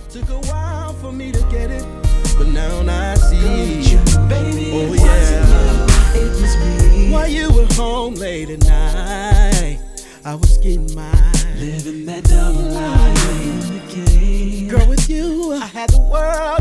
Took a while for me to get it, but now I see. You, baby, oh it wasn't you, it was me. While you were home late at night, I was getting mine. Living that double life in the game. Girl, with you, I had the world